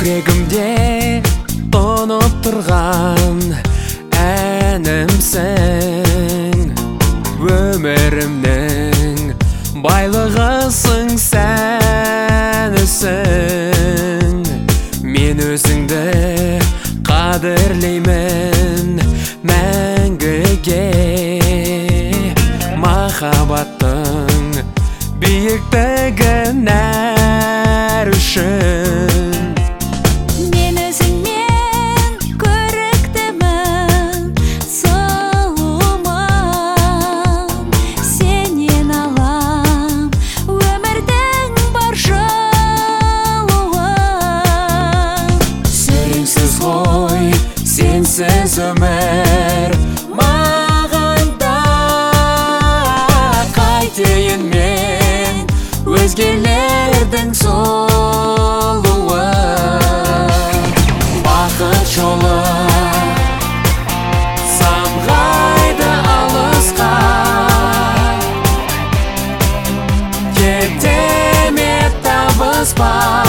Көкірегімде тұнып тұрған әнімсің, өмірімнің байлығысың, сәнісің. Мен өзіңді қадірлеймін мәңгіге, махаббаттың биіктігін әр үшін. Мен өзіңмен көріктімін, сұлумын, сенен алам өмірдің бар жылуын. Сенсіз ғой, сенсіз өмір маған да, қайтейін мен өзгелердің сұлуы. Бақыт жолы самғайды алысқа, кете ме табыспай.